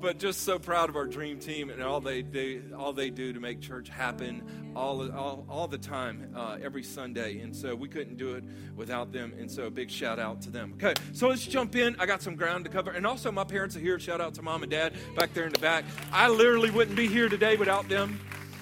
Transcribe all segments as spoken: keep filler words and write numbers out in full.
but just so proud of our dream team and all they do, all they do to make church happen all all, all the time, uh, every Sunday. And so we couldn't do it without them. And so a big shout out to them. Okay, so let's jump in. I got some ground to cover. And also my parents are here. Shout out to mom and dad back there in the back. I literally wouldn't be here today without them.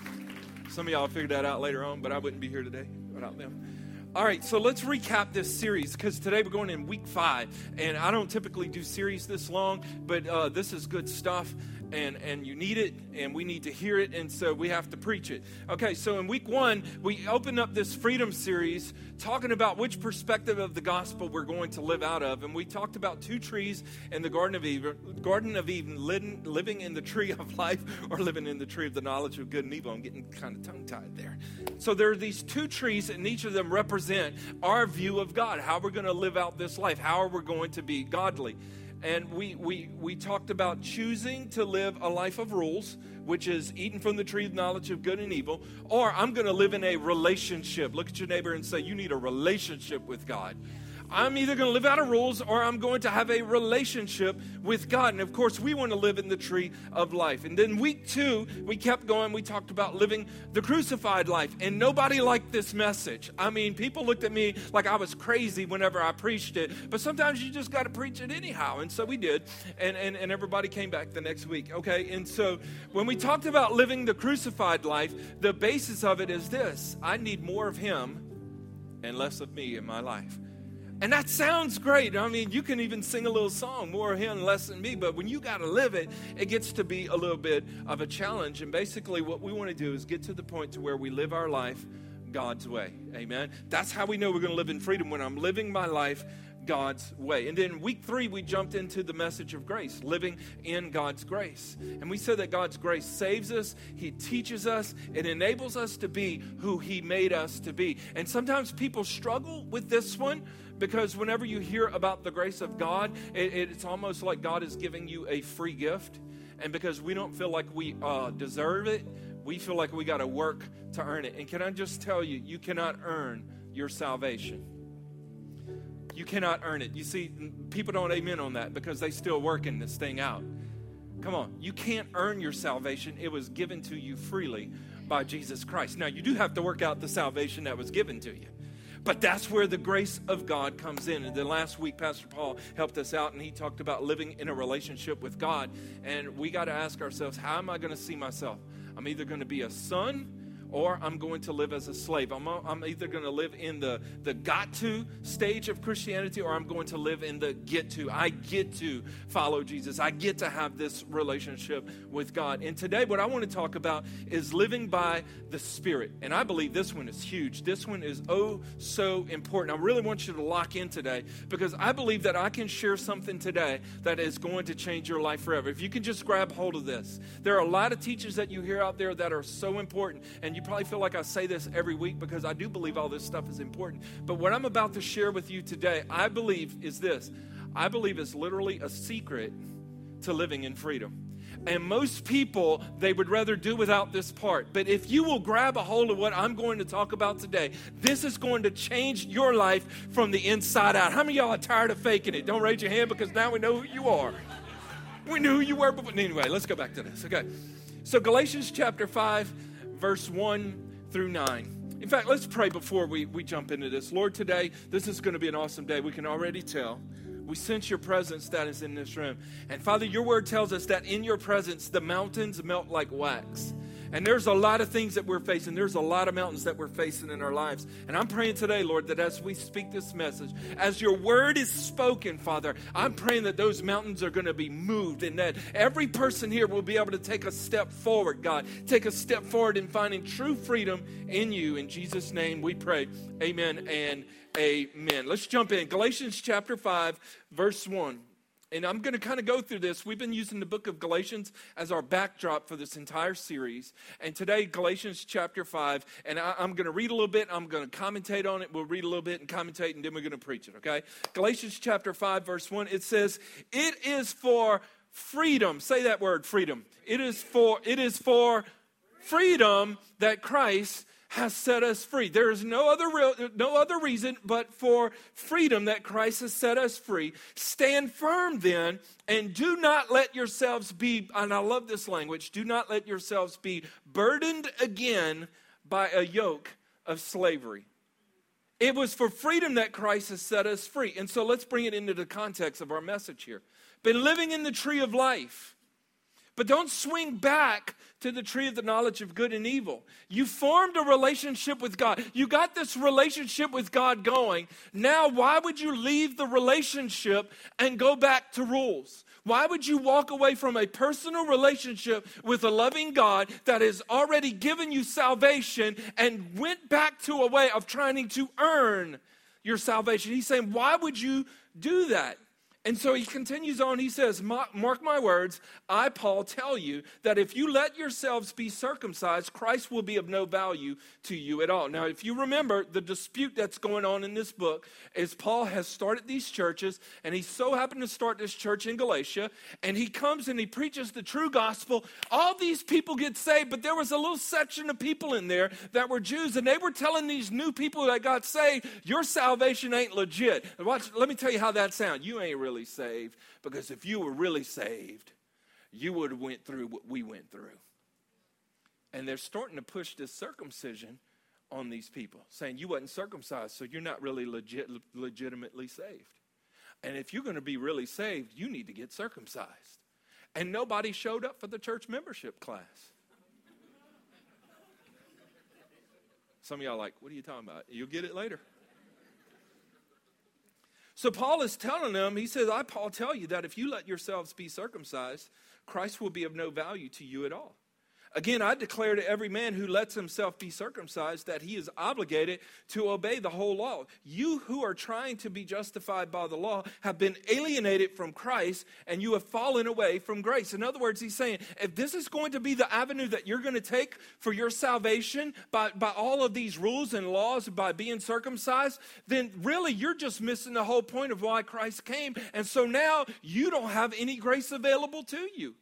Some of y'all figured that out later on, but I wouldn't be here today without them. All right, so let's recap this series, because today we're going in week five, and I don't typically do series this long, but uh, this is good stuff, and, and you need it, and we need to hear it, and so we have to preach it. Okay, so in week one, we opened up this freedom series talking about which perspective of the gospel we're going to live out of, and we talked about two trees in the Garden of Eden, Garden of Eden, living, living in the tree of life or living in the tree of the knowledge of good and evil. I'm getting kind of tongue-tied there. So there are these two trees, and each of them represent our view of God, how we're going to live out this life, how are we going to be godly. And we, we, we talked about choosing to live a life of rules, which is eating from the tree of knowledge of good and evil, or I'm going to live in a relationship. Look at your neighbor and say, you need a relationship with God. I'm either going to live out of rules or I'm going to have a relationship with God. And of course, we want to live in the tree of life. And then week two, we kept going. We talked about living the crucified life. And nobody liked this message. I mean, people looked at me like I was crazy whenever I preached it. But sometimes you just got to preach it anyhow. And so we did. And, and, and everybody came back the next week. Okay. And so when we talked about living the crucified life, the basis of it is this: I need more of him and less of me in my life. And that sounds great. I mean, you can even sing a little song, more of him, less than me. But when you got to live it, it gets to be a little bit of a challenge. And basically what we want to do is get to the point to where we live our life God's way. Amen. That's how we know we're going to live in freedom, when I'm living my life God's way. And then week three, we jumped into the message of grace, living in God's grace. And we said that God's grace saves us, he teaches us, it enables us to be who he made us to be. And sometimes people struggle with this one, because whenever you hear about the grace of God, it, it's almost like God is giving you a free gift. And because we don't feel like we uh, deserve it, we feel like we got to work to earn it. And can I just tell you, you cannot earn your salvation. You cannot earn it. You see, people don't amen on that because they still working this thing out. Come on, you can't earn your salvation. It was given to you freely by Jesus Christ. Now, you do have to work out the salvation that was given to you. But that's where the grace of God comes in. And then last week, Pastor Paul helped us out, and he talked about living in a relationship with God. And we got to ask ourselves, how am I going to see myself? I'm either going to be a son, or I'm going to live as a slave. I'm, I'm either going to live in the, the got to stage of Christianity, or I'm going to live in the get to. I get to follow Jesus. I get to have this relationship with God. And today what I want to talk about is living by the Spirit. And I believe this one is huge. This one is oh so important. I really want you to lock in today, because I believe that I can share something today that is going to change your life forever. If you can just grab hold of this. There are a lot of teachers that you hear out there that are so important, and you probably feel like I say this every week because I do believe all this stuff is important. But what I'm about to share with you today, I believe is this. I believe is literally a secret to living in freedom. And most people, they would rather do without this part. But if you will grab a hold of what I'm going to talk about today, this is going to change your life from the inside out. How many of y'all are tired of faking it? Don't raise your hand, because now we know who you are. We knew who you were before. Anyway, let's go back to this. Okay. So Galatians chapter five, verse one through nine. In fact, let's pray before we, we jump into this. Lord, today, this is going to be an awesome day. We can already tell. We sense your presence that is in this room. And Father, your word tells us that in your presence, the mountains melt like wax. And there's a lot of things that we're facing. There's a lot of mountains that we're facing in our lives. And I'm praying today, Lord, that as we speak this message, as your word is spoken, Father, I'm praying that those mountains are going to be moved, and that every person here will be able to take a step forward, God. Take a step forward in finding true freedom in you. In Jesus' name we pray. Amen and amen. Let's jump in. Galatians chapter five, verse one. And I'm going to kind of go through this. We've been using the book of Galatians as our backdrop for this entire series. And today, Galatians chapter five. And I, I'm going to read a little bit. I'm going to commentate on it. We'll read a little bit and commentate, and then we're going to preach it, okay? Galatians chapter five, verse one. It says, it is for freedom. Say that word, freedom. It is for, it is for freedom that Christ has set us free. There is no other real, no other reason but for freedom that Christ has set us free. Stand firm then, and do not let yourselves be, and I love this language, do not let yourselves be burdened again by a yoke of slavery. It was for freedom that Christ has set us free. And so let's bring it into the context of our message here. Been living in the tree of life. But don't swing back to the tree of the knowledge of good and evil. You formed a relationship with God. You got this relationship with God going. Now, why would you leave the relationship and go back to rules? Why would you walk away from a personal relationship with a loving God that has already given you salvation and went back to a way of trying to earn your salvation? He's saying, why would you do that? And so he continues on, he says, mark my words, I, Paul, tell you that if you let yourselves be circumcised, Christ will be of no value to you at all. Now, if you remember, the dispute that's going on in this book is Paul has started these churches, and he so happened to start this church in Galatia, and he comes and he preaches the true gospel. All these people get saved, but there was a little section of people in there that were Jews, and they were telling these new people that got saved, your salvation ain't legit. Watch, let me tell you how that sounds. You ain't really saved, because if you were really saved, you would have went through what we went through. And they're starting to push this circumcision on these people, saying you wasn't circumcised, so you're not really legit, legitimately saved. And if you're going to be really saved, you need to get circumcised. And nobody showed up for the church membership class. Some of y'all are like, what are you talking about? You'll get it later. So Paul is telling them, he says, I, Paul, tell you that if you let yourselves be circumcised, Christ will be of no value to you at all. Again, I declare to every man who lets himself be circumcised that he is obligated to obey the whole law. You who are trying to be justified by the law have been alienated from Christ, and you have fallen away from grace. In other words, he's saying, if this is going to be the avenue that you're going to take for your salvation by, by all of these rules and laws, by being circumcised, then really you're just missing the whole point of why Christ came. And so now you don't have any grace available to you.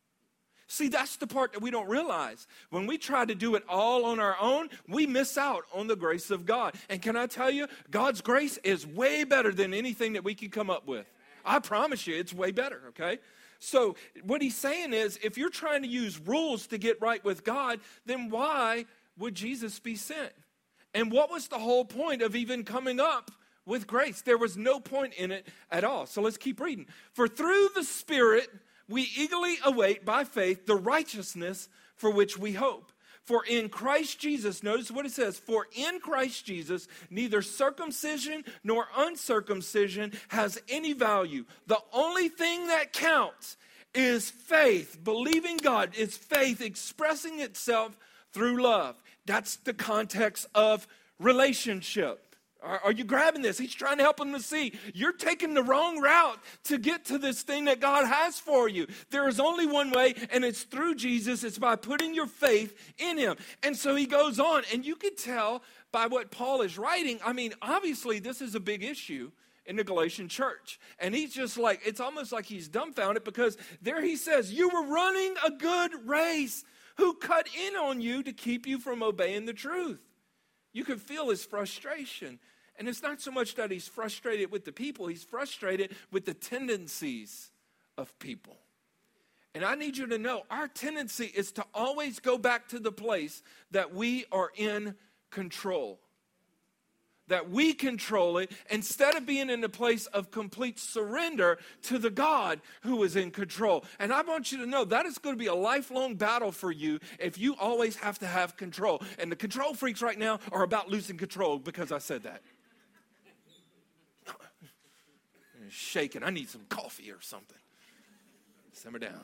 See, that's the part that we don't realize. When we try to do it all on our own, we miss out on the grace of God. And can I tell you, God's grace is way better than anything that we can come up with. I promise you, it's way better, okay? So what he's saying is, if you're trying to use rules to get right with God, then why would Jesus be sent? And what was the whole point of even coming up with grace? There was no point in it at all. So let's keep reading. For through the Spirit, we eagerly await by faith the righteousness for which we hope. For in Christ Jesus, notice what it says, for in Christ Jesus, neither circumcision nor uncircumcision has any value. The only thing that counts is faith, believing God. It's faith expressing itself through love. That's the context of relationship. Are you grabbing this? He's trying to help them to see you're taking the wrong route to get to this thing that God has for you. There is only one way, and it's through Jesus. It's by putting your faith in him. And so he goes on, and you can tell by what Paul is writing. I mean, obviously, this is a big issue in the Galatian church. And he's just like, it's almost like he's dumbfounded, because there he says, you were running a good race. Who cut in on you to keep you from obeying the truth? You can feel his frustration. And it's not so much that he's frustrated with the people. He's frustrated with the tendencies of people. And I need you to know, our tendency is to always go back to the place that we are in control. That we control it, instead of being in a place of complete surrender to the God who is in control. And I want you to know that is going to be a lifelong battle for you if you always have to have control. And the control freaks right now are about losing control because I said that. Shaking. I need some coffee or something. Simmer down.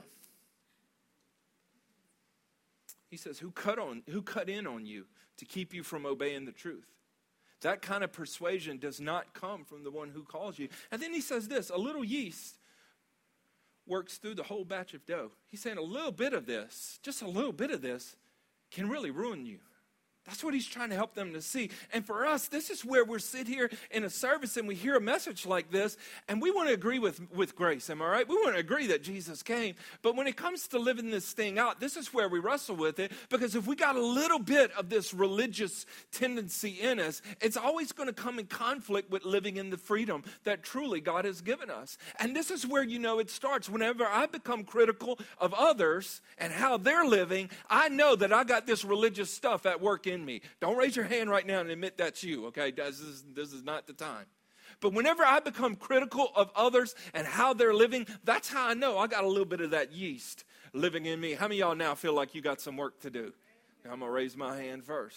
He says, who cut on, who cut in on you to keep you from obeying the truth? That kind of persuasion does not come from the one who calls you. And then he says this, a little yeast works through the whole batch of dough. He's saying a little bit of this, just a little bit of this, can really ruin you. That's what he's trying to help them to see. And for us, this is where we're sit here in a service and we hear a message like this, and we want to agree with, with grace, am I right? We want to agree that Jesus came. But when it comes to living this thing out, this is where we wrestle with it, because if we got a little bit of this religious tendency in us, it's always going to come in conflict with living in the freedom that truly God has given us. And this is where you know it starts. Whenever I become critical of others and how they're living, I know that I got this religious stuff at work in me. Don't raise your hand right now and admit that's you, okay? This is, this is not the time. But whenever I become critical of others and how they're living, that's how I know I got a little bit of that yeast living in me. How many of y'all now feel like you got some work to do? I'm going to raise my hand first.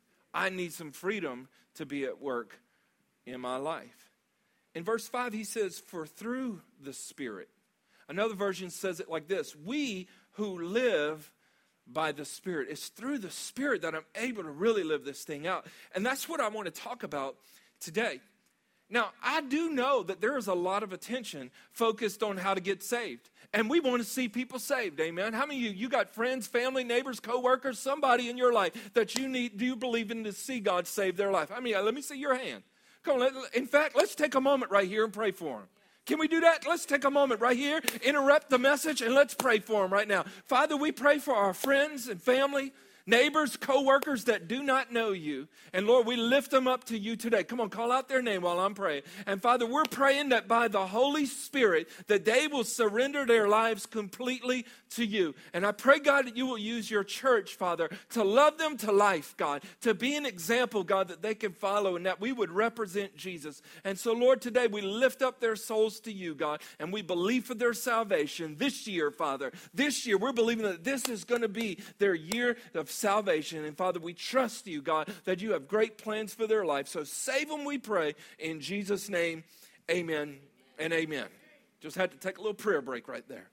I need some freedom to be at work in my life. In verse five, he says, for through the Spirit. Another version says it like this: we who live by the Spirit. It's through the Spirit that I'm able to really live this thing out. And that's what I want to talk about today. Now, I do know that there is a lot of attention focused on how to get saved. And we want to see people saved, amen? How many of you, you got friends, family, neighbors, co-workers, somebody in your life that you need, do you believe in to see God save their life? I mean, let me see your hand. Come on, let, in fact, let's take a moment right here and pray for them. Can we do that? Let's take a moment right here, interrupt the message, and let's pray for them right now. Father, we pray for our friends and family, neighbors, co-workers that do not know you. And Lord, we lift them up to you today. Come on, call out their name while I'm praying. And Father, we're praying that by the Holy Spirit, that they will surrender their lives completely to you. And I pray, God, that you will use your church, Father, to love them to life, God, to be an example, God, that they can follow, and that we would represent Jesus. And so, Lord, today we lift up their souls to you, God, and we believe for their salvation this year, Father. This year, we're believing that this is going to be their year of salvation. And Father, we trust you, God, that you have great plans for their life. So save them, we pray, in Jesus' name. Amen and amen. Just had to take a little prayer break right there.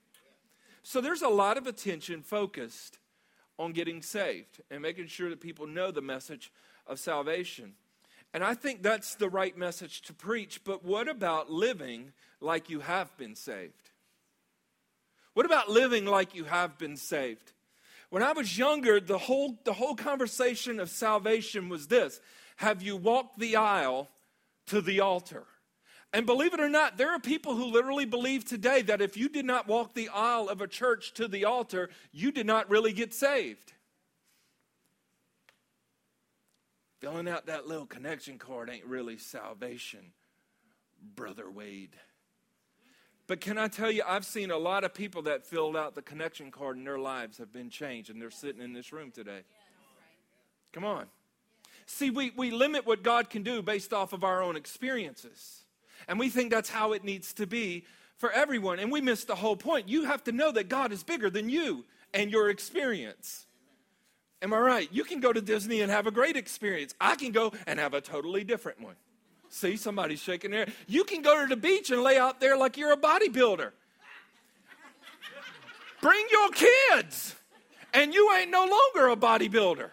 So there's a lot of attention focused on getting saved and making sure that people know the message of salvation. And I think that's the right message to preach. But what about living like you have been saved? What about living like you have been saved? When I was younger, the whole, the whole conversation of salvation was this: have you walked the aisle to the altar? And believe it or not, there are people who literally believe today that if you did not walk the aisle of a church to the altar, you did not really get saved. Filling out that little connection card ain't really salvation, Brother Wade. But can I tell you, I've seen a lot of people that filled out the connection card and their lives have been changed, and they're sitting in this room today. Come on. See, we, we limit what God can do based off of our own experiences. And we think that's how it needs to be for everyone. And we miss the whole point. You have to know that God is bigger than you and your experience. Am I right? You can go to Disney and have a great experience. I can go and have a totally different one. See, somebody's shaking their head. You can go to the beach and lay out there like you're a bodybuilder. Bring your kids, and you ain't no longer a bodybuilder.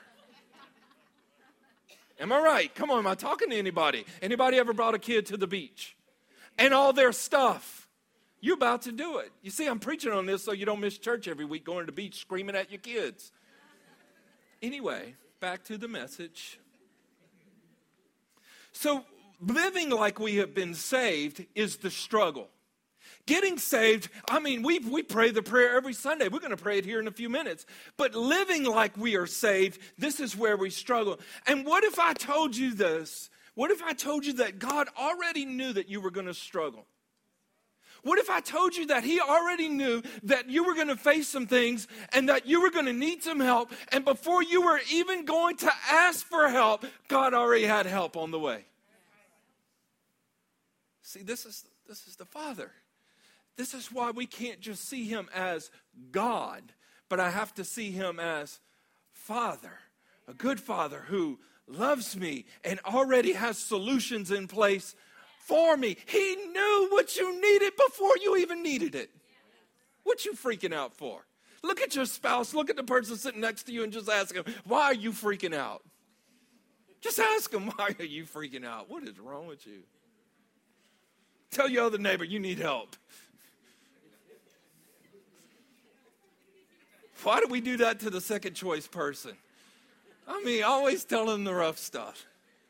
Am I right? Come on, am I talking to anybody? Anybody ever brought a kid to the beach? And all their stuff. You're about to do it. You see, I'm preaching on this so you don't miss church every week going to the beach screaming at your kids. Anyway, back to the message. So, living like we have been saved is the struggle. Getting saved, I mean, we we pray the prayer every Sunday. We're going to pray it here in a few minutes. But living like we are saved, this is where we struggle. And what if I told you this? What if I told you that God already knew that you were going to struggle? What if I told you that he already knew that you were going to face some things and that you were going to need some help, and before you were even going to ask for help, God already had help on the way? See, this is this is the Father. This is why we can't just see him as God, but I have to see him as Father, a good Father who loves me and already has solutions in place for me. He knew what you needed before you even needed it. What you freaking out for? Look at your spouse, look at the person sitting next to you and just ask him, why are you freaking out? Just ask him, why are you freaking out? What is wrong with you? Tell your other neighbor, you need help. Why do we do that to the second choice person? I mean, always tell him the rough stuff.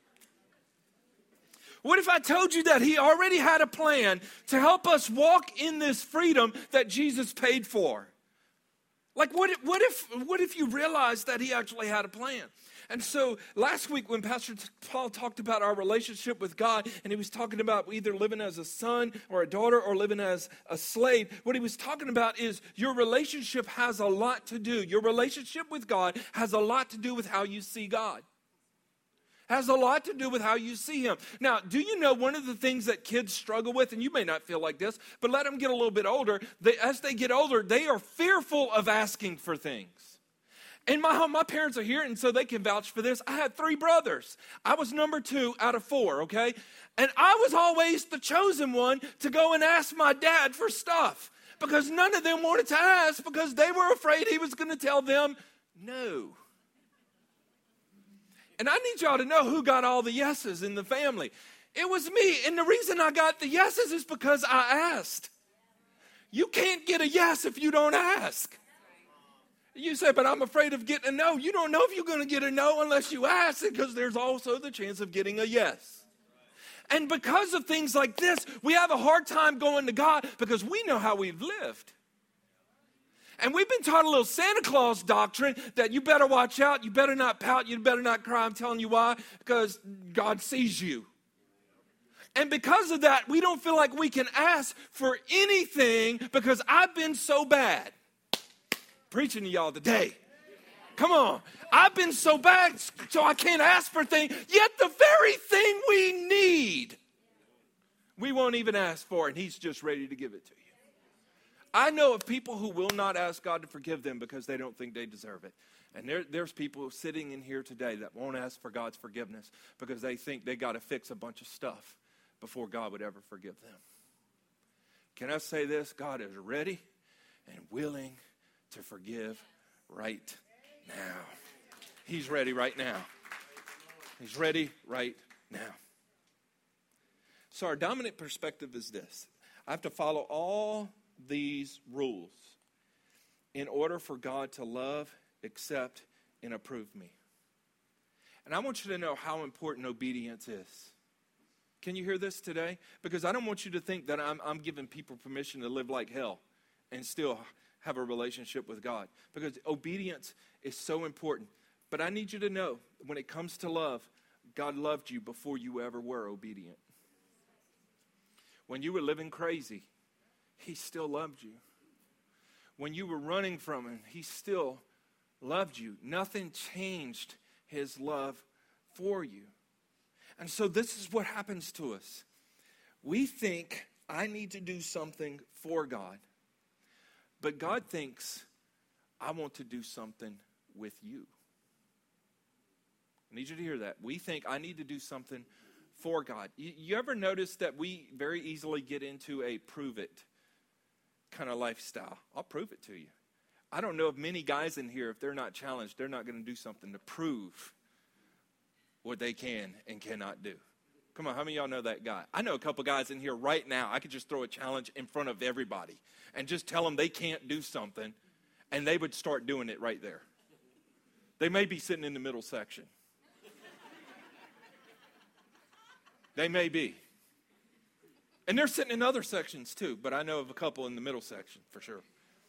What if I told you that he already had a plan to help us walk in this freedom that Jesus paid for? Like, what if, what if, what if you realized that he actually had a plan? And so last week when Pastor Paul talked about our relationship with God, and he was talking about either living as a son or a daughter or living as a slave, what he was talking about is your relationship has a lot to do. Your relationship with God has a lot to do with how you see God. Has a lot to do with how you see him. Now, do you know one of the things that kids struggle with, and you may not feel like this, but let them get a little bit older. They, as they get older, they are fearful of asking for things. And my home, my parents are here, and so they can vouch for this. I had three brothers. I was number two out of four, okay? And I was always the chosen one to go and ask my dad for stuff because none of them wanted to ask because they were afraid he was going to tell them no. And I need y'all to know who got all the yeses in the family. It was me. And the reason I got the yeses is because I asked. You can't get a yes if you don't ask. You say, but I'm afraid of getting a no. You don't know if you're going to get a no unless you ask it, because there's also the chance of getting a yes. And because of things like this, we have a hard time going to God because we know how we've lived. And we've been taught a little Santa Claus doctrine that you better watch out, you better not pout, you better not cry. I'm telling you why, because God sees you. And because of that, we don't feel like we can ask for anything because I've been so bad. Preaching to y'all today. Come on. I've been so bad, so I can't ask for things. Yet the very thing we need, we won't even ask for, and he's just ready to give it to you. I know of people who will not ask God to forgive them because they don't think they deserve it. And there, there's people sitting in here today that won't ask for God's forgiveness because they think they got to fix a bunch of stuff before God would ever forgive them. Can I say this? God is ready and willing to forgive right now. He's ready right now. He's ready right now. So our dominant perspective is this. I have to follow all these rules in order for God to love, accept, and approve me. And I want you to know how important obedience is. Can you hear this today? Because I don't want you to think that I'm, I'm giving people permission to live like hell and still have a relationship with God. Because obedience is so important. But I need you to know, when it comes to love, God loved you before you ever were obedient. When you were living crazy, he still loved you. When you were running from him, he still loved you. Nothing changed his love for you. And so this is what happens to us. We think, I need to do something for God. But God thinks, I want to do something with you. I need you to hear that. We think, I need to do something for God. You, you ever notice that we very easily get into a prove it kind of lifestyle? I'll prove it to you. I don't know of many guys in here, if they're not challenged, they're not going to do something to prove what they can and cannot do. Come on, how many of y'all know that guy? I know a couple guys in here right now. I could just throw a challenge in front of everybody and just tell them they can't do something, and they would start doing it right there. They may be sitting in the middle section. They may be. And they're sitting in other sections too, but I know of a couple in the middle section for sure.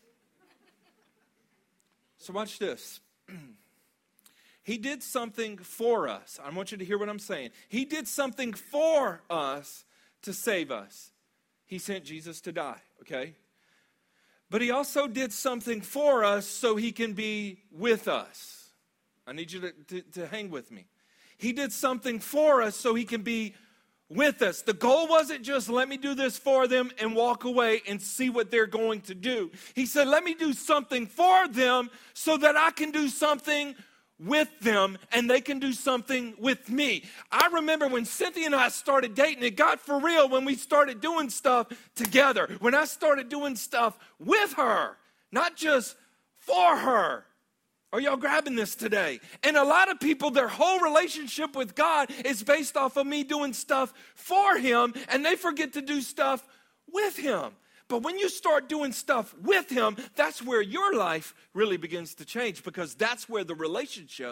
So watch this. He did something for us. I want you to hear what I'm saying. He did something for us to save us. He sent Jesus to die, okay? But he also did something for us so he can be with us. I need you to, to, to hang with me. He did something for us so he can be with us. The goal wasn't just let me do this for them and walk away and see what they're going to do. He said, let me do something for them so that I can do something with them and they can do something with me. I remember when Cynthia and I started dating, it got for real when we started doing stuff together. When I started doing stuff with her, not just for her. Are y'all grabbing this today? And a lot of people, their whole relationship with God is based off of me doing stuff for him, and they forget to do stuff with him. But when you start doing stuff with him, that's where your life really begins to change, because that's where the relationship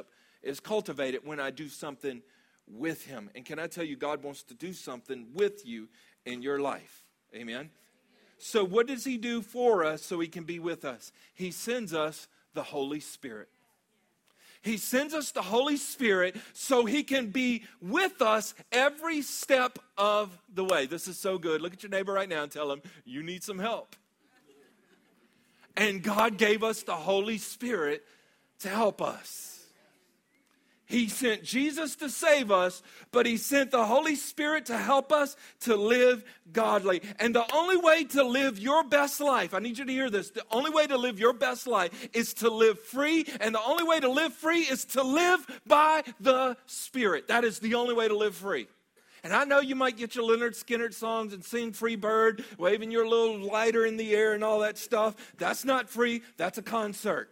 is cultivated when I do something with him. And can I tell you, God wants to do something with you in your life. Amen? So what does he do for us so he can be with us? He sends us the Holy Spirit. He sends us the Holy Spirit so he can be with us every step of the way. This is so good. Look at your neighbor right now and tell him, you need some help. And God gave us the Holy Spirit to help us. He sent Jesus to save us, but he sent the Holy Spirit to help us to live godly. And the only way to live your best life, I need you to hear this, the only way to live your best life is to live free, and the only way to live free is to live by the Spirit. That is the only way to live free. And I know you might get your Leonard Skinner songs and sing Free Bird, waving your little lighter in the air and all that stuff. That's not free, that's a concert.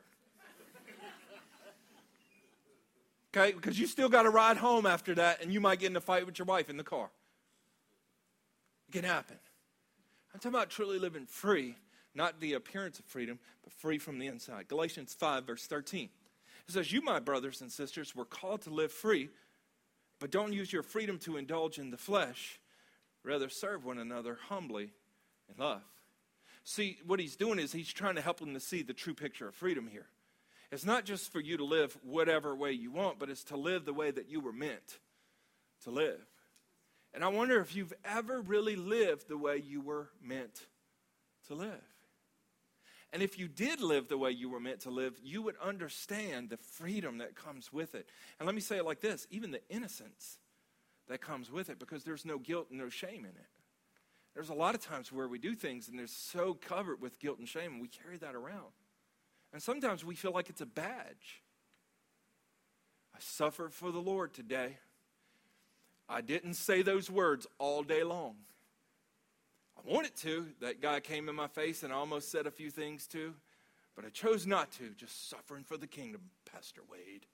Okay, because you still got to ride home after that, and you might get in a fight with your wife in the car. It can happen. I'm talking about truly living free, not the appearance of freedom, but free from the inside. Galatians five, verse thirteen. It says, you, my brothers and sisters, were called to live free, but don't use your freedom to indulge in the flesh. Rather, serve one another humbly in love. See, what he's doing is he's trying to help them to see the true picture of freedom here. It's not just for you to live whatever way you want, but it's to live the way that you were meant to live. And I wonder if you've ever really lived the way you were meant to live. And if you did live the way you were meant to live, you would understand the freedom that comes with it. And let me say it like this, even the innocence that comes with it, because there's no guilt and no shame in it. There's a lot of times where we do things and they're so covered with guilt and shame, and we carry that around. And sometimes we feel like it's a badge. I suffered for the Lord today. I didn't say those words all day long. I wanted to. That guy came in my face and I almost said a few things too. But I chose not to. Just suffering for the kingdom, Pastor Wade.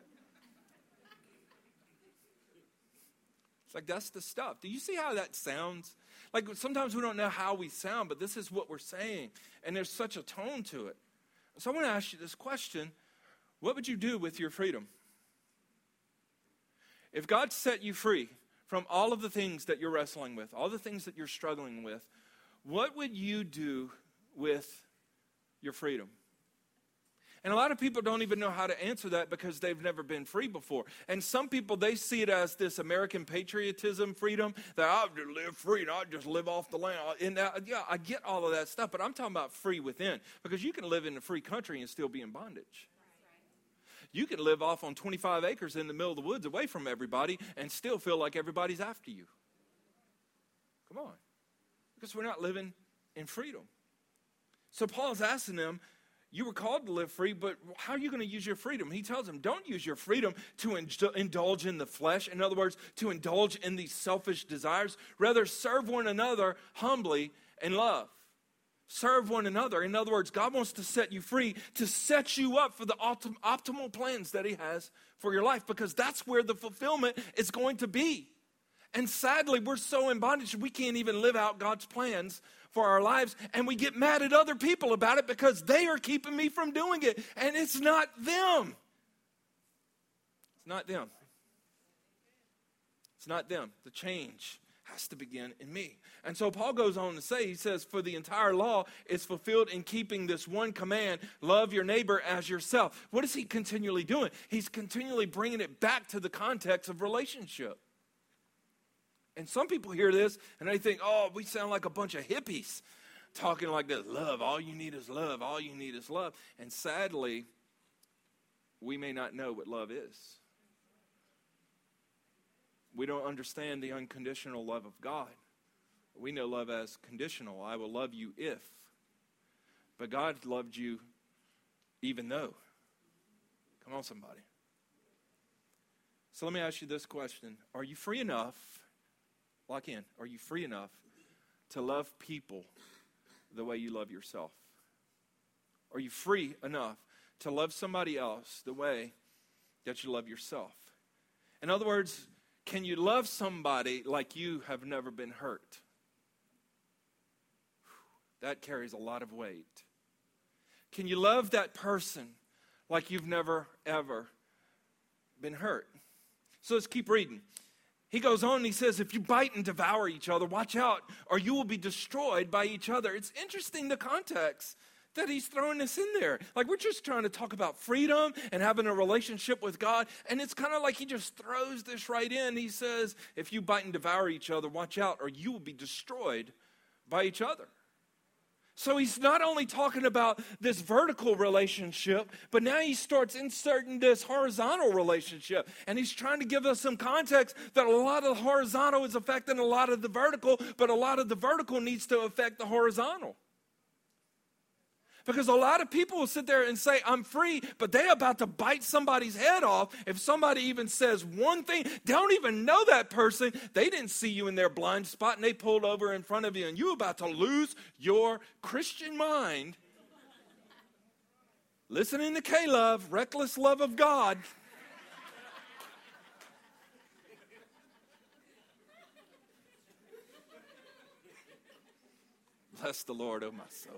It's like, that's the stuff. Do you see how that sounds? Like, sometimes we don't know how we sound, but this is what we're saying. And there's such a tone to it. So I want to ask you this question. What would you do with your freedom? If God set you free from all of the things that you're wrestling with, all the things that you're struggling with, what would you do with your freedom? And a lot of people don't even know how to answer that because they've never been free before. And some people, they see it as this American patriotism freedom, that I'll just live free and I'll just live off the land. And uh, yeah, I get all of that stuff, but I'm talking about free within. Because you can live in a free country and still be in bondage. You can live off on twenty-five acres in the middle of the woods away from everybody and still feel like everybody's after you. Come on. Because we're not living in freedom. So Paul's asking them, you were called to live free, but how are you going to use your freedom? He tells them, don't use your freedom to indulge in the flesh. In other words, to indulge in these selfish desires. Rather, serve one another humbly in love. Serve one another. In other words, God wants to set you free, to set you up for the optim- optimal plans that he has for your life, because that's where the fulfillment is going to be. And sadly, we're so in bondage, we can't even live out God's plans for our lives, and we get mad at other people about it because they are keeping me from doing it, and it's not them. It's not them. It's not them. The change has to begin in me. And so Paul goes on to say, he says, for the entire law is fulfilled in keeping this one command, love your neighbor as yourself. What is he continually doing? He's continually bringing it back to the context of relationship. And some people hear this and they think, oh, we sound like a bunch of hippies talking like this. Love, all you need is love. All you need is love. And sadly, we may not know what love is. We don't understand the unconditional love of God. We know love as conditional. I will love you if. But God loved you even though. Come on, somebody. So let me ask you this question. Are you free enough? Lock in. Are you free enough to love people the way you love yourself? Are you free enough to love somebody else the way that you love yourself? In other words, can you love somebody like you have never been hurt? That carries a lot of weight. Can you love that person like you've never, ever been hurt. So let's keep reading. He goes on and he says, if you bite and devour each other, watch out, or you will be destroyed by each other. It's interesting the context that he's throwing this in there. Like, we're just trying to talk about freedom and having a relationship with God, and it's kind of like he just throws this right in. He says, if you bite and devour each other, watch out, or you will be destroyed by each other. So he's not only talking about this vertical relationship, but now he starts inserting this horizontal relationship. And he's trying to give us some context that a lot of the horizontal is affecting a lot of the vertical, but a lot of the vertical needs to affect the horizontal. Because a lot of people will sit there and say, I'm free, but they're about to bite somebody's head off. If somebody even says one thing, they don't even know that person. They didn't see you in their blind spot, and they pulled over in front of you, and you're about to lose your Christian mind. Listening to K-Love, reckless love of God. Bless the Lord, oh my soul.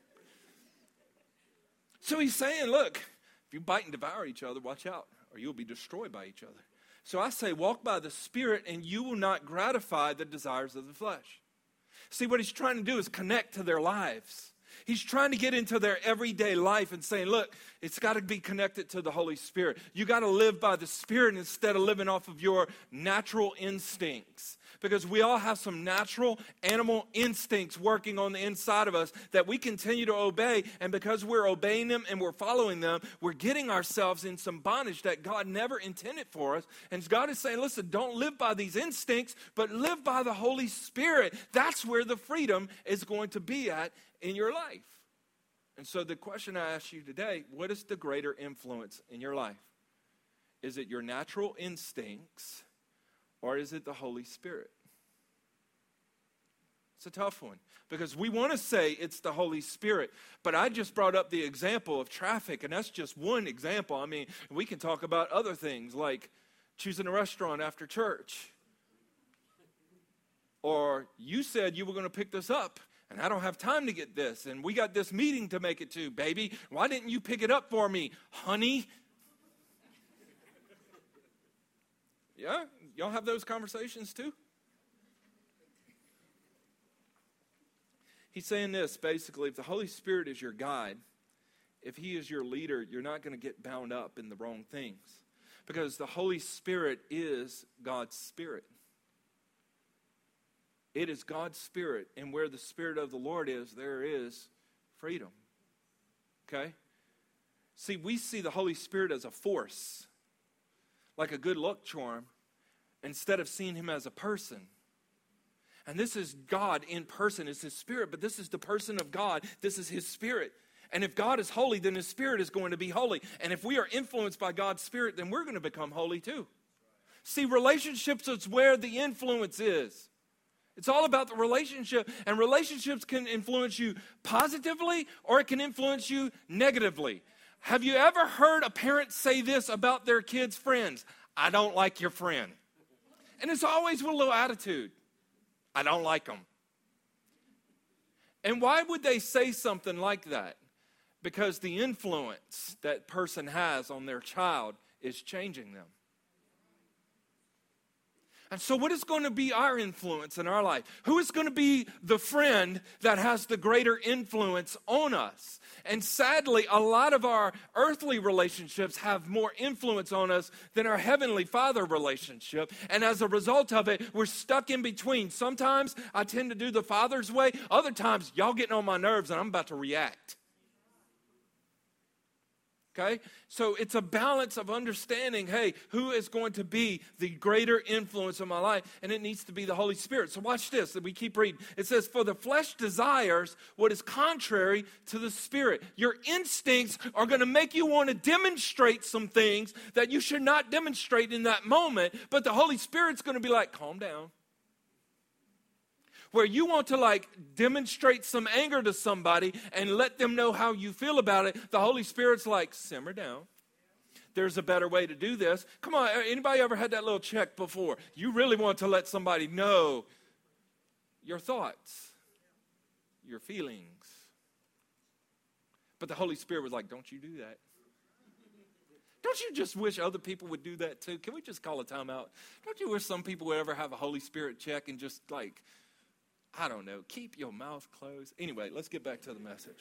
So he's saying, look, if you bite and devour each other, watch out, or you'll be destroyed by each other. So I say, walk by the Spirit, and you will not gratify the desires of the flesh. See, what he's trying to do is connect to their lives. He's trying to get into their everyday life and saying, look, it's got to be connected to the Holy Spirit. You got to live by the Spirit instead of living off of your natural instincts. Because we all have some natural animal instincts working on the inside of us that we continue to obey. And because we're obeying them and we're following them, we're getting ourselves in some bondage that God never intended for us. And God is saying, listen, don't live by these instincts, but live by the Holy Spirit. That's where the freedom is going to be at in your life. And so the question I ask you today, what is the greater influence in your life? Is it your natural instincts, or is it the Holy Spirit? It's a tough one, because we want to say it's the Holy Spirit, but I just brought up the example of traffic, and that's just one example. I mean, we can talk about other things like choosing a restaurant after church. Or you said you were going to pick this up, and I don't have time to get this, and we got this meeting to make it to, baby. Why didn't you pick it up for me, honey? Yeah? Y'all have those conversations too? He's saying this, basically, if the Holy Spirit is your guide, if he is your leader, you're not going to get bound up in the wrong things. Because the Holy Spirit is God's Spirit. It is God's Spirit, and where the Spirit of the Lord is, there is freedom. Okay? See, we see the Holy Spirit as a force, like a good luck charm, instead of seeing him as a person. And this is God in person. It's his Spirit, but this is the person of God. This is his Spirit. And if God is holy, then his Spirit is going to be holy. And if we are influenced by God's Spirit, then we're going to become holy too. See, relationships is where the influence is. It's all about the relationship. And relationships can influence you positively, or it can influence you negatively. Have you ever heard a parent say this about their kids' friends? I don't like your friend. And it's always with a little attitude. I don't like them. And why would they say something like that? Because the influence that person has on their child is changing them. And so what is going to be our influence in our life? Who is going to be the friend that has the greater influence on us? And sadly, a lot of our earthly relationships have more influence on us than our Heavenly Father relationship. And as a result of it, we're stuck in between. Sometimes I tend to do the Father's way. Other times, y'all getting on my nerves and I'm about to react. Okay? So it's a balance of understanding, hey, who is going to be the greater influence in my life? And it needs to be the Holy Spirit. So watch this, and we keep reading. It says, for the flesh desires what is contrary to the Spirit. Your instincts are going to make you want to demonstrate some things that you should not demonstrate in that moment. But the Holy Spirit's going to be like, calm down. Where you want to like demonstrate some anger to somebody and let them know how you feel about it, the Holy Spirit's like, simmer down. There's a better way to do this. Come on, anybody ever had that little check before? You really want to let somebody know your thoughts, your feelings. But the Holy Spirit was like, don't you do that. Don't you just wish other people would do that too? Can we just call a timeout? Don't you wish some people would ever have a Holy Spirit check and just like, I don't know, keep your mouth closed? Anyway, let's get back to the message.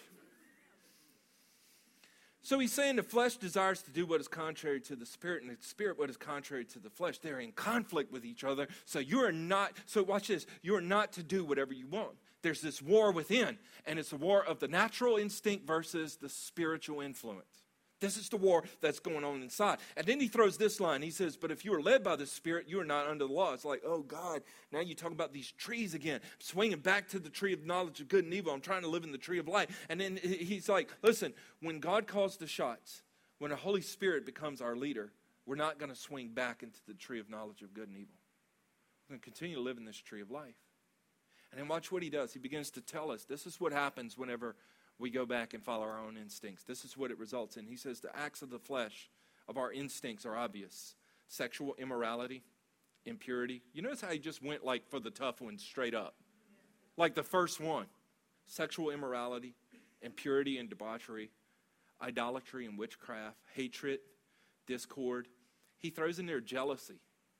So he's saying the flesh desires to do what is contrary to the spirit, and the spirit what is contrary to the flesh. They're in conflict with each other. So you are not, so watch this, you are not to do whatever you want. There's this war within, and it's a war of the natural instinct versus the spiritual influence. This is the war that's going on inside. And then he throws this line. He says, but if you are led by the Spirit, you are not under the law. It's like, oh, God, now you talk about these trees again. I'm swinging back to the tree of knowledge of good and evil. I'm trying to live in the tree of life. And then he's like, listen, when God calls the shots, when the Holy Spirit becomes our leader, we're not going to swing back into the tree of knowledge of good and evil. We're going to continue to live in this tree of life. And then watch what he does. He begins to tell us this is what happens whenever we go back and follow our own instincts. This is what it results in. He says the acts of the flesh, of our instincts, are obvious. Sexual immorality, impurity. You notice how he just went like for the tough ones straight up. Like the first one. Sexual immorality, impurity and debauchery, idolatry and witchcraft, hatred, discord. He throws in there jealousy.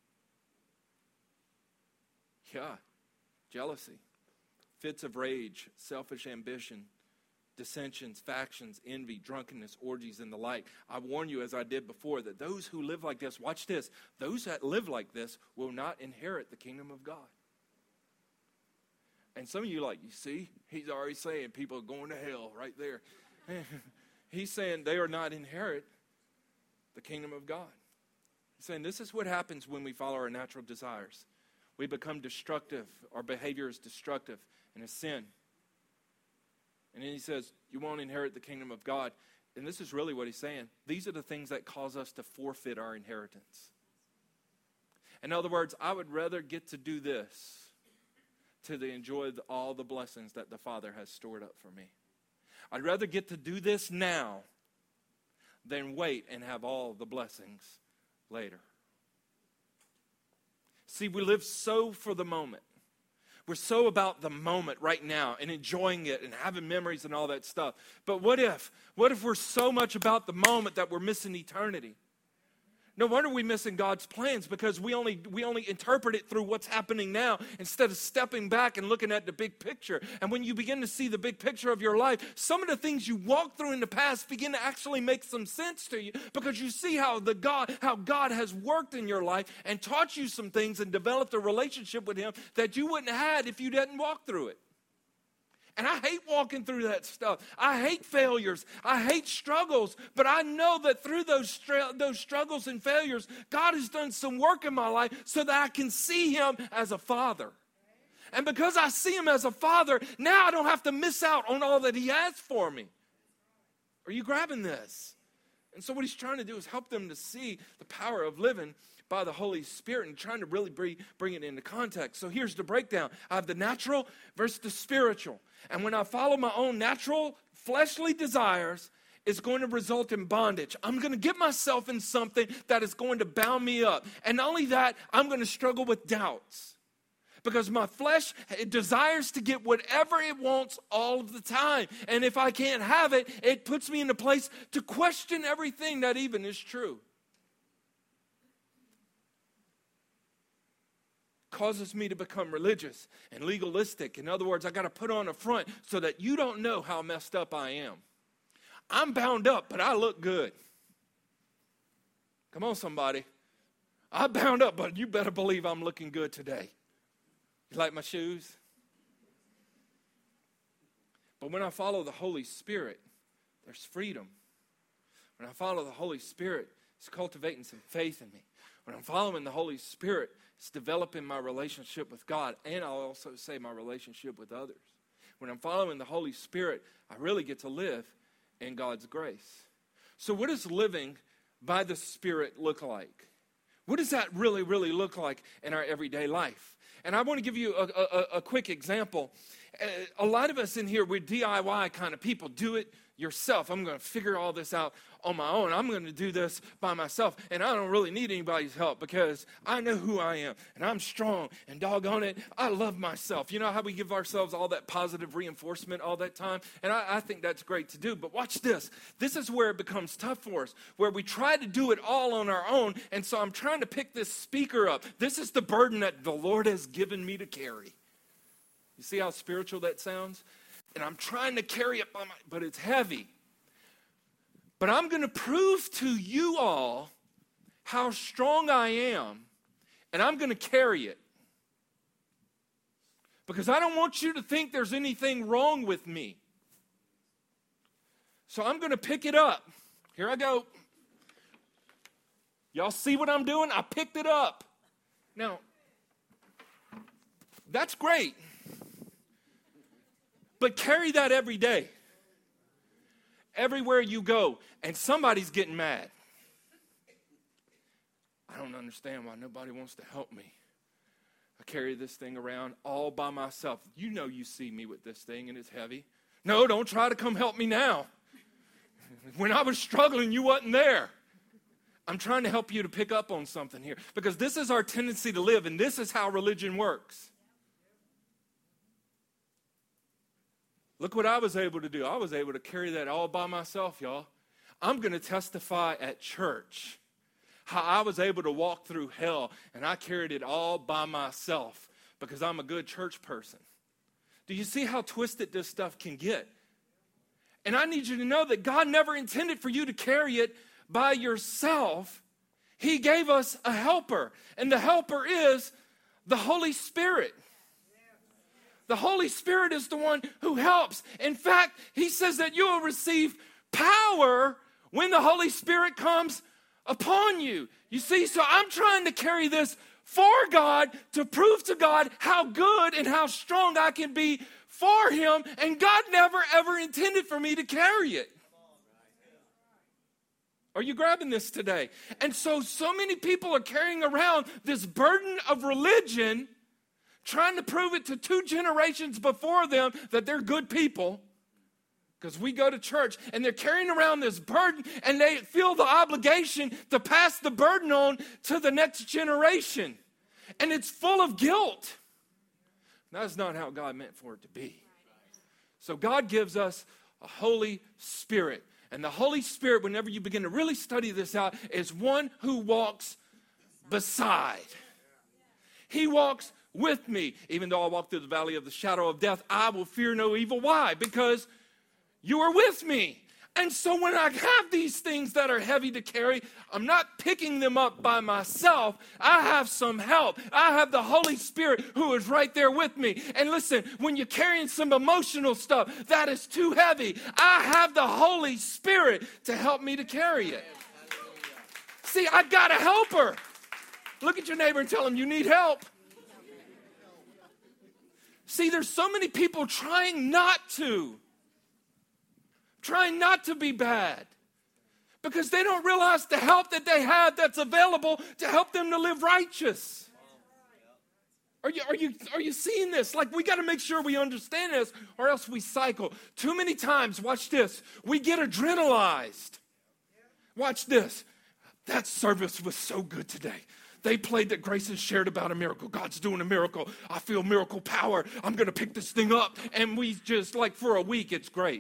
Yeah, jealousy. Fits of rage, selfish ambition, dissensions, factions, envy, drunkenness, orgies, and the like. I warn you, as I did before, that those who live like this, watch this, those that live like this will not inherit the kingdom of God. And some of you are like, you see, he's already saying people are going to hell right there. He's saying they are not inherit the kingdom of God. He's saying this is what happens when we follow our natural desires. We become destructive. Our behavior is destructive and a sin. And then he says, you won't inherit the kingdom of God. And this is really what he's saying. These are the things that cause us to forfeit our inheritance. In other words, I would rather get to do this to enjoy the, all the blessings that the Father has stored up for me. I'd rather get to do this now than wait and have all the blessings later. See, we live so for the moment. We're so about the moment right now and enjoying it and having memories and all that stuff. But what if? What if we're so much about the moment that we're missing eternity? No wonder we're missing God's plans, because we only we only interpret it through what's happening now instead of stepping back and looking at the big picture. And when you begin to see the big picture of your life, some of the things you walked through in the past begin to actually make some sense to you, because you see how the God how God has worked in your life and taught you some things and developed a relationship with Him that you wouldn't have had if you didn't walk through it. And I hate walking through that stuff. I hate failures. I hate struggles. But I know that through those, str- those struggles and failures, God has done some work in my life so that I can see Him as a Father. And because I see Him as a Father, now I don't have to miss out on all that He has for me. Are you grabbing this? And so what He's trying to do is help them to see the power of living by the Holy Spirit and trying to really bring, bring it into context. So here's the breakdown. I have the natural versus the spiritual. And when I follow my own natural fleshly desires, it's going to result in bondage. I'm going to get myself in something that is going to bound me up. And not only that, I'm going to struggle with doubts. Because my flesh, it desires to get whatever it wants all of the time. And if I can't have it, it puts me in a place to question everything that even is true. Causes me to become religious and legalistic. In other words, I got to put on a front so that you don't know how messed up I am. I'm bound up, but I look good. Come on, somebody. I'm bound up, but you better believe I'm looking good today. You like my shoes? But when I follow the Holy Spirit, there's freedom. When I follow the Holy Spirit, it's cultivating some faith in me. When I'm following the Holy Spirit, it's developing my relationship with God, and I'll also say my relationship with others. When I'm following the Holy Spirit, I really get to live in God's grace. So what does living by the Spirit look like? What does that really, really look like in our everyday life? And I want to give you a, a, a quick example. A lot of us in here, we're D I Y kind of people. Do it, yourself. I'm going to figure all this out on my own. I'm going to do this by myself. And I don't really need anybody's help because I know who I am. And I'm strong. And doggone it, I love myself. You know how we give ourselves all that positive reinforcement all that time? And I, I think that's great to do. But watch this. This is where it becomes tough for us, where we try to do it all on our own. And so I'm trying to pick this speaker up. This is the burden that the Lord has given me to carry. You see how spiritual that sounds? And I'm trying to carry it by my, but it's heavy. But I'm going to prove to you all how strong I am, and I'm going to carry it. Because I don't want you to think there's anything wrong with me. So I'm going to pick it up. Here I go. Y'all see what I'm doing? I picked it up. Now, that's great. But carry that every day. Everywhere you go. And somebody's getting mad. I don't understand why nobody wants to help me. I carry this thing around all by myself. You know you see me with this thing and it's heavy. No, don't try to come help me now. When I was struggling, you wasn't there. I'm trying to help you to pick up on something here. Because this is our tendency to live, and this is how religion works. Look what I was able to do. I was able to carry that all by myself, y'all. I'm going to testify at church how I was able to walk through hell, and I carried it all by myself because I'm a good church person. Do you see how twisted this stuff can get? And I need you to know that God never intended for you to carry it by yourself. He gave us a helper, and the helper is the Holy Spirit. The Holy Spirit is the one who helps. In fact, he says that you will receive power when the Holy Spirit comes upon you. You see, so I'm trying to carry this for God to prove to God how good and how strong I can be for him. And God never, ever intended for me to carry it. Are you grabbing this today? And so, so many people are carrying around this burden of religion, trying to prove it to two generations before them that they're good people. Because we go to church and they're carrying around this burden and they feel the obligation to pass the burden on to the next generation. And it's full of guilt. That's not how God meant for it to be. So God gives us a Holy Spirit. And the Holy Spirit, whenever you begin to really study this out, is one who walks beside. He walks with me. Even though I walk through the valley of the shadow of death, I will fear no evil. Why? Because you are with me. And so when I have these things that are heavy to carry, I'm not picking them up by myself. I have some help. I have the Holy Spirit who is right there with me. And listen, when you're carrying some emotional stuff that is too heavy, I have the Holy Spirit to help me to carry it. See, I got a helper. Look at your neighbor and tell him you need help. See, there's so many people trying not to. Trying not to be bad. Because they don't realize the help that they have that's available to help them to live righteous. Are you, are you, are you seeing this? Like, we got to make sure we understand this or else we cycle. Too many times, watch this, we get adrenalized. Watch this. That service was so good today. They played that Grayson shared about a miracle. God's doing a miracle. I feel miracle power. I'm going to pick this thing up. And we just, like, for a week, it's great.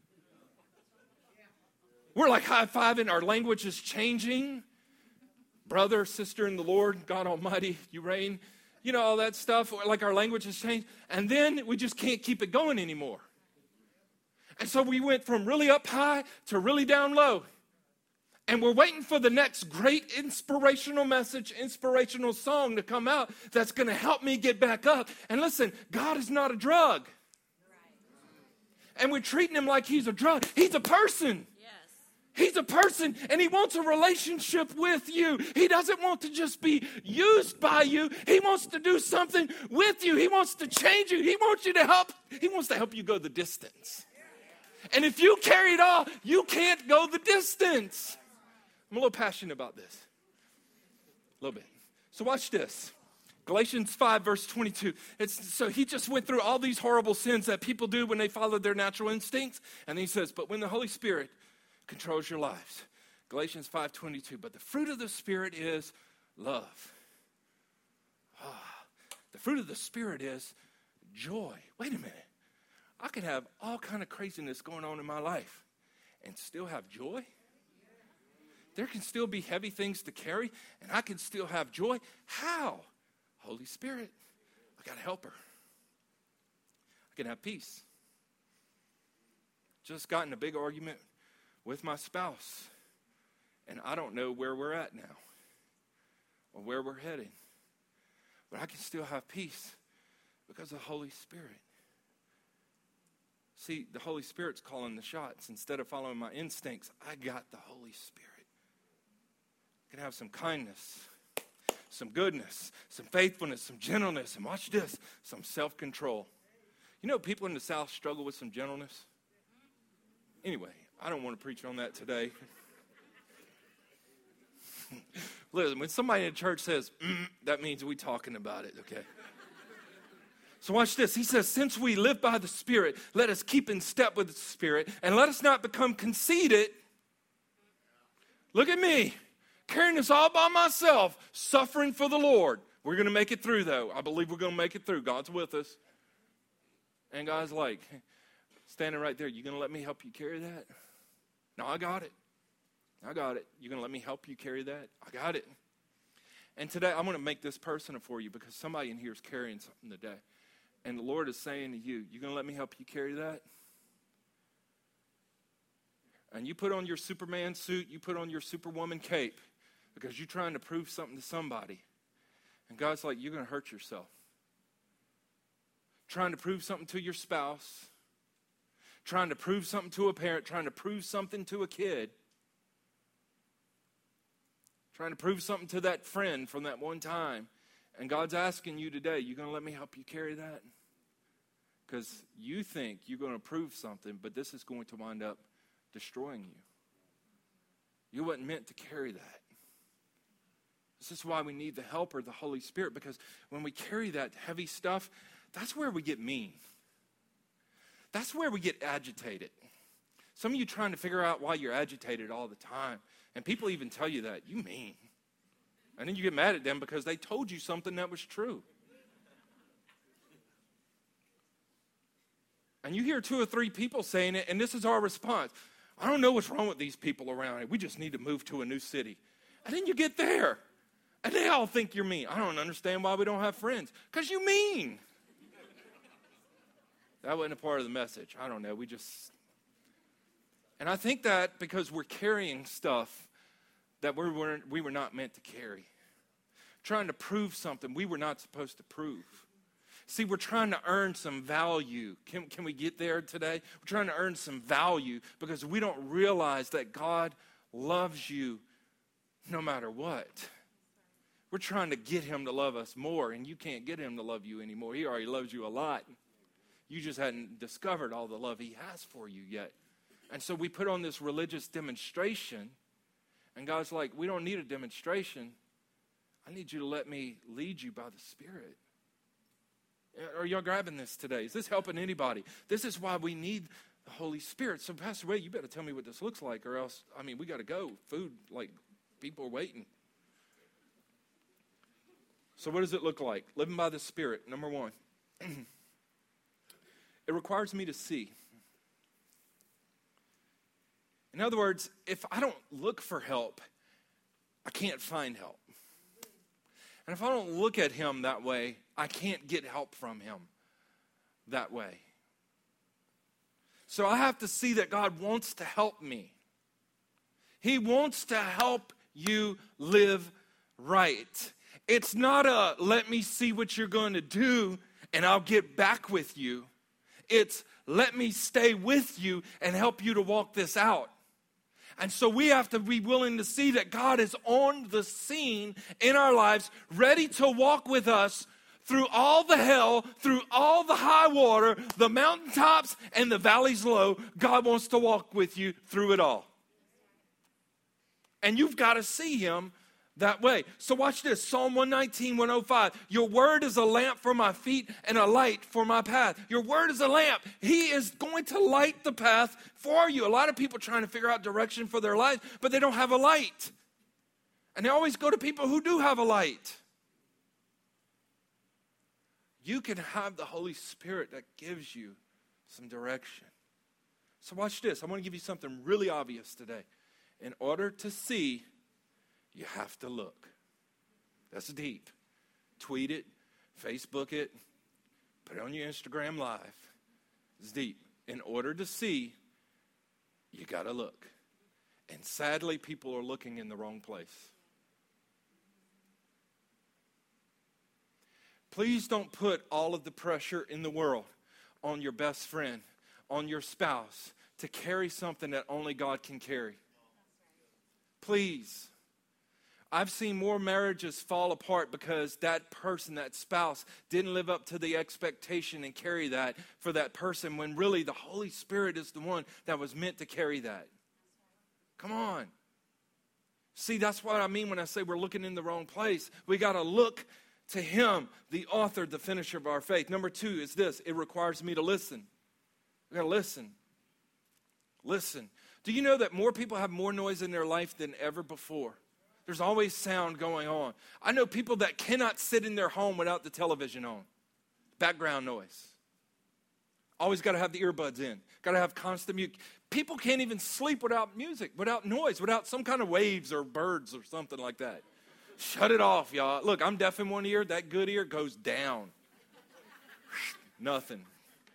We're like high-fiving. Our language is changing. Brother, sister in the Lord, God Almighty, you reign. You know, all that stuff. Like our language has changed. And then we just can't keep it going anymore. And so we went from really up high to really down low. And we're waiting for the next great inspirational message, inspirational song to come out that's going to help me get back up. And listen, God is not a drug. And we're treating him like he's a drug. He's a person. He's a person, and he wants a relationship with you. He doesn't want to just be used by you. He wants to do something with you. He wants to change you. He wants you to help. He wants to help you go the distance. And if you carry it all, you can't go the distance. I'm a little passionate about this. A little bit. So watch this. Galatians five, verse twenty-two. It's, so he just went through all these horrible sins that people do when they follow their natural instincts. And he says, but when the Holy Spirit controls your lives. Galatians five twenty-two. But the fruit of the Spirit is love. Ah, the fruit of the Spirit is joy. Wait a minute. I could have all kind of craziness going on in my life and still have joy. There can still be heavy things to carry, and I can still have joy. How? Holy Spirit. I got a helper. I can have peace. Just got in a big argument with my spouse, and I don't know where we're at now or where we're heading. But I can still have peace because of the Holy Spirit. See, the Holy Spirit's calling the shots. Instead of following my instincts, I got the Holy Spirit. I can have some kindness, some goodness, some faithfulness, some gentleness, and watch this, some self-control. You know, people in the South struggle with some gentleness. Anyway, I don't want to preach on that today. Listen, when somebody in church says, mm, that means we talking about it, okay? So watch this. He says, since we live by the Spirit, let us keep in step with the Spirit, and let us not become conceited. Look at me, carrying this all by myself, suffering for the Lord. We're going to make it through, though. I believe we're going to make it through. God's with us. And God's like, standing right there, you going to let me help you carry that? No, I got it. I got it. You going to let me help you carry that? I got it. And today, I'm going to make this personal for you because somebody in here is carrying something today. And the Lord is saying to you, you going to let me help you carry that? And you put on your Superman suit, you put on your Superwoman cape because you're trying to prove something to somebody. And God's like, you're going to hurt yourself. Trying to prove something to your spouse, trying to prove something to a parent, trying to prove something to a kid, trying to prove something to that friend from that one time. And God's asking you today, you going to let me help you carry that? Because you think you're going to prove something, but this is going to wind up destroying you. You wasn't meant to carry that. This is why we need the helper, the Holy Spirit, because when we carry that heavy stuff, that's where we get mean. That's where we get agitated. Some of you trying to figure out why you're agitated all the time, and people even tell you that. You mean. And then you get mad at them because they told you something that was true. And you hear two or three people saying it, and this is our response. I don't know what's wrong with these people around here. We just need to move to a new city. And then you get there, and they all think you're mean. I don't understand why we don't have friends. Because you mean. That wasn't a part of the message. I don't know. We just... And I think that because we're carrying stuff that we were, we were not meant to carry. Trying to prove something we were not supposed to prove. See, we're trying to earn some value. Can, can we get there today? We're trying to earn some value because we don't realize that God loves you no matter what. We're trying to get him to love us more, and you can't get him to love you anymore. He already loves you a lot. You just hadn't discovered all the love he has for you yet. And so we put on this religious demonstration, and God's like, we don't need a demonstration. I need you to let me lead you by the Spirit. Are y'all grabbing this today? Is this helping anybody? This is why we need the Holy Spirit. So Pastor Ray, you better tell me what this looks like, or else, I mean, we got to go. Food, like, people are waiting. So what does it look like? Living by the Spirit, number one. It requires me to see. In other words, if I don't look for help, I can't find help. And if I don't look at him that way, I can't get help from him that way. So I have to see that God wants to help me. He wants to help you live right. It's not a let me see what you're going to do and I'll get back with you. It's let me stay with you and help you to walk this out. And so we have to be willing to see that God is on the scene in our lives, ready to walk with us through all the hell, through all the high water, the mountaintops and the valleys low. God wants to walk with you through it all. And you've got to see him that way. So watch this. Psalm one nineteen, one oh five. Your word is a lamp for my feet and a light for my path. Your word is a lamp. He is going to light the path for you. A lot of people trying to figure out direction for their life, but they don't have a light. And they always go to people who do have a light. You can have the Holy Spirit that gives you some direction. So watch this. I want to give you something really obvious today. In order to see, you have to look. That's deep. Tweet it, Facebook it, put it on your Instagram Live. It's deep. In order to see, you got to look. And sadly, people are looking in the wrong place. Please don't put all of the pressure in the world on your best friend, on your spouse, to carry something that only God can carry. Please. I've seen more marriages fall apart because that person, that spouse, didn't live up to the expectation and carry that for that person, when really the Holy Spirit is the one that was meant to carry that. Come on. See, that's what I mean when I say we're looking in the wrong place. We got to look to Him, the author, the finisher of our faith. Number two is this. It requires me to listen. We got to listen. Listen. Do you know that more people have more noise in their life than ever before? There's always sound going on. I know people that cannot sit in their home without the television on. Background noise. Always got to have the earbuds in. Got to have constant music. People can't even sleep without music, without noise, without some kind of waves or birds or something like that. Shut it off, y'all. Look, I'm deaf in one ear. That good ear goes down. Nothing.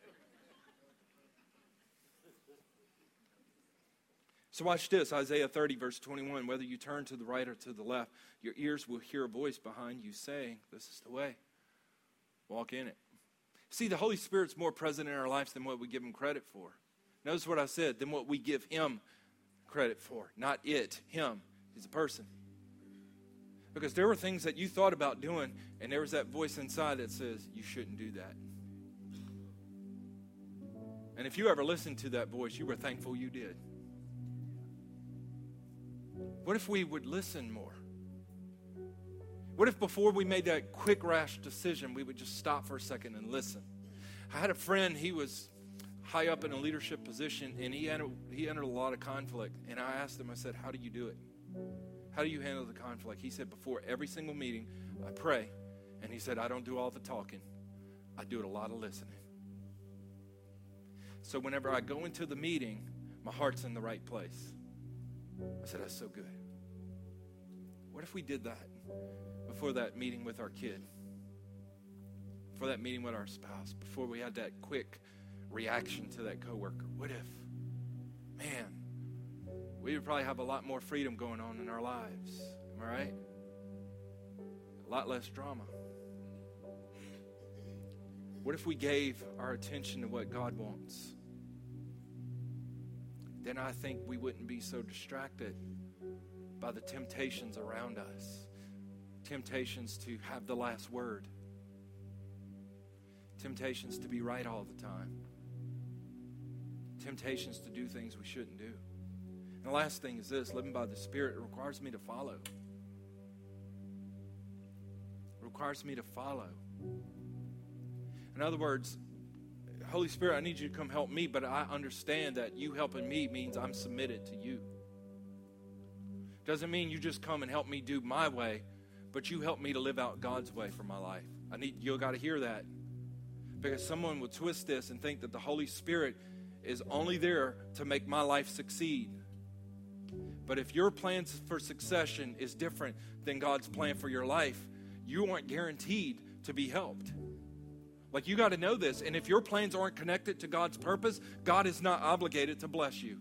So watch this, Isaiah thirty, verse twenty-one. Whether you turn to the right or to the left, your ears will hear a voice behind you saying, this is the way. Walk in it. See, the Holy Spirit's more present in our lives than what we give Him credit for. Notice what I said, than what we give Him credit for. Not it, Him. He's a person. Because there were things that you thought about doing, and there was that voice inside that says, you shouldn't do that. And if you ever listened to that voice, you were thankful you did. What if we would listen more? What if before we made that quick, rash decision, we would just stop for a second and listen? I had a friend, he was high up in a leadership position, and he entered, he entered a lot of conflict. And I asked him, I said, how do you do it? How do you handle the conflict? He said, before every single meeting, I pray. And he said, I don't do all the talking. I do a lot of listening. So whenever I go into the meeting, my heart's in the right place. I said, that's so good. What if we did that before that meeting with our kid? Before that meeting with our spouse? Before we had that quick reaction to that coworker? What if, man, we would probably have a lot more freedom going on in our lives. Am I right? A lot less drama. What if we gave our attention to what God wants? Then I think we wouldn't be so distracted by the temptations around us. Temptations to have the last word. Temptations to be right all the time. Temptations to do things we shouldn't do. And the last thing is this, living by the Spirit, it requires me to follow. It requires me to follow. In other words, Holy Spirit, I need you to come help me, but I understand that you helping me means I'm submitted to you. Doesn't mean you just come and help me do my way, but you help me to live out God's way for my life. I need you got to hear that. Because someone will twist this and think that the Holy Spirit is only there to make my life succeed. But if your plans for succession is different than God's plan for your life, you aren't guaranteed to be helped. Like, you got to know this. And if your plans aren't connected to God's purpose, God is not obligated to bless you.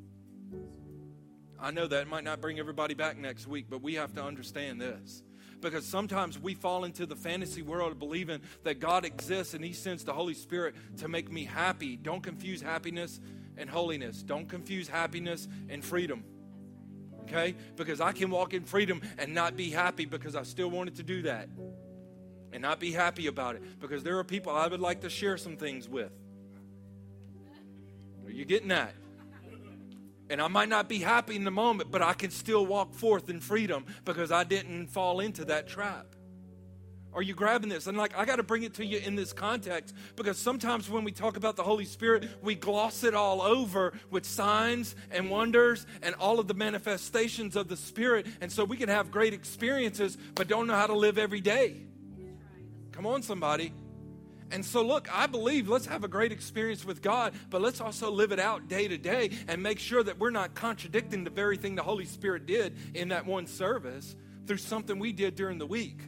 I know that might not bring everybody back next week, but we have to understand this. Because sometimes we fall into the fantasy world of believing that God exists and He sends the Holy Spirit to make me happy. Don't confuse happiness and holiness. Don't confuse happiness and freedom. Okay? Because I can walk in freedom and not be happy because I still wanted to do that. And not be happy about it. Because there are people I would like to share some things with. Are you getting that? And I might not be happy in the moment, but I can still walk forth in freedom because I didn't fall into that trap. Are you grabbing this? And like, I got to bring it to you in this context, because sometimes when we talk about the Holy Spirit, we gloss it all over with signs and wonders and all of the manifestations of the Spirit. And so we can have great experiences, but don't know how to live every day. Come on, somebody. And so look, I believe let's have a great experience with God, but let's also live it out day to day and make sure that we're not contradicting the very thing the Holy Spirit did in that one service through something we did during the week.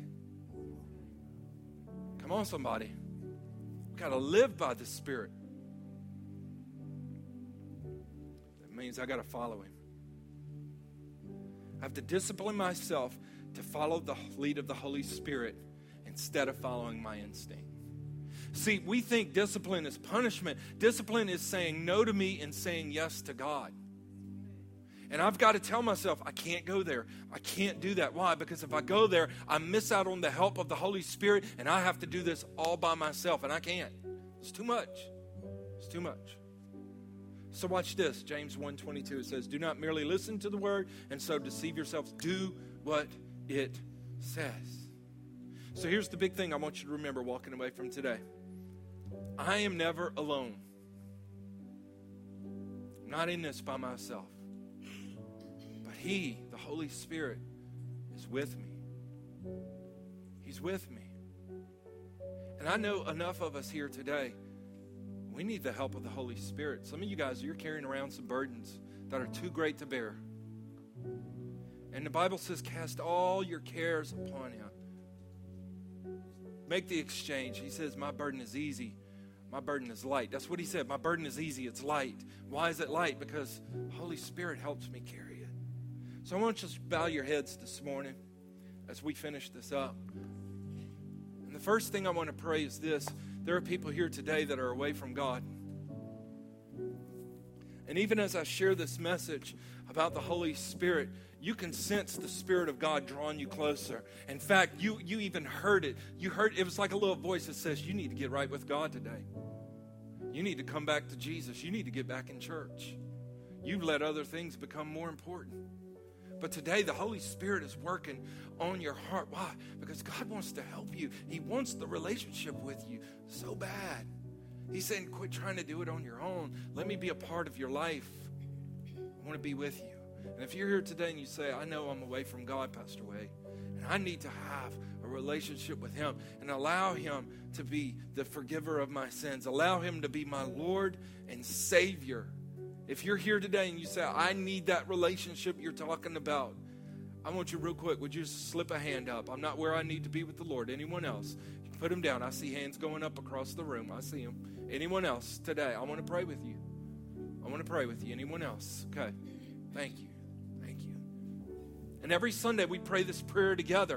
Come on, somebody. We've got to live by the Spirit. That means I got to follow Him. I have to discipline myself to follow the lead of the Holy Spirit instead of following my instinct. See, we think discipline is punishment. Discipline is saying no to me and saying yes to God. And I've got to tell myself, I can't go there. I can't do that. Why? Because if I go there, I miss out on the help of the Holy Spirit, and I have to do this all by myself, and I can't. It's too much. It's too much. So watch this. James one twenty-two, it says, do not merely listen to the word and so deceive yourselves. Do what it says. So here's the big thing I want you to remember walking away from today. I am never alone. I'm not in this by myself. But He, the Holy Spirit, is with me. He's with me. And I know enough of us here today, we need the help of the Holy Spirit. Some of you guys, you're carrying around some burdens that are too great to bear. And the Bible says, cast all your cares upon Him. Make the exchange. He says, my burden is easy. My burden is light. That's what He said. My burden is easy. It's light. Why is it light? Because the Holy Spirit helps me carry it. So I want you to bow your heads this morning as we finish this up. And the first thing I want to pray is this. There are people here today that are away from God. And even as I share this message about the Holy Spirit, you can sense the Spirit of God drawing you closer. In fact, you, you even heard it. You heard it was like a little voice that says, you need to get right with God today. You need to come back to Jesus. You need to get back in church. You've let other things become more important. But today, the Holy Spirit is working on your heart. Why? Because God wants to help you. He wants the relationship with you so bad. He's saying, quit trying to do it on your own. Let me be a part of your life. I want to be with you. And if you're here today and you say, I know I'm away from God, Pastor Wade, and I need to have a relationship with Him and allow Him to be the forgiver of my sins. Allow Him to be my Lord and Savior. If you're here today and you say, I need that relationship you're talking about, I want you real quick, would you just slip a hand up? I'm not where I need to be with the Lord. Anyone else? You can put them down. I see hands going up across the room. I see them. Anyone else today? I want to pray with you. I want to pray with you. Anyone else? Okay. Thank you. Thank you. And every Sunday we pray this prayer together.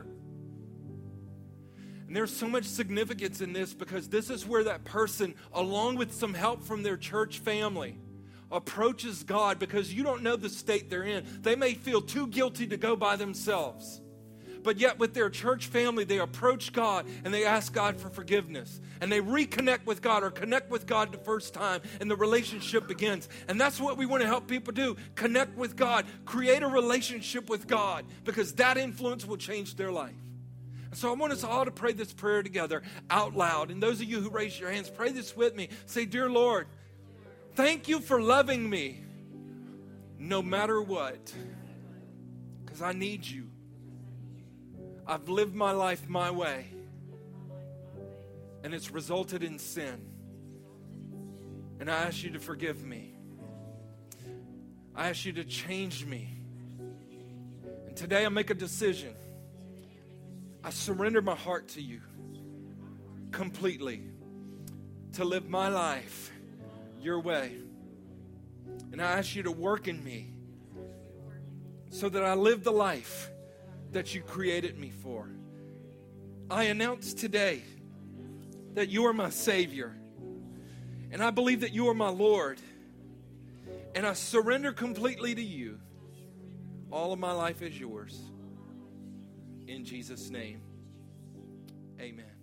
And there's so much significance in this because this is where that person, along with some help from their church family, approaches God because you don't know the state they're in. They may feel too guilty to go by themselves. But yet with their church family, they approach God and they ask God for forgiveness. And they reconnect with God or connect with God the first time and the relationship begins. And that's what we want to help people do. Connect with God. Create a relationship with God because that influence will change their life. And so I want us all to pray this prayer together out loud. And those of you who raise your hands, pray this with me. Say, Dear Lord, thank you for loving me no matter what, because I need you. I've lived my life my way, and it's resulted in sin. And I ask you to forgive me. I ask you to change me. And today I make a decision. I surrender my heart to you completely to live my life your way. And I ask you to work in me so that I live the life that you created me for. I announce today that you are my Savior. And I believe that you are my Lord. And I surrender completely to you. All of my life is yours. In Jesus' name, amen.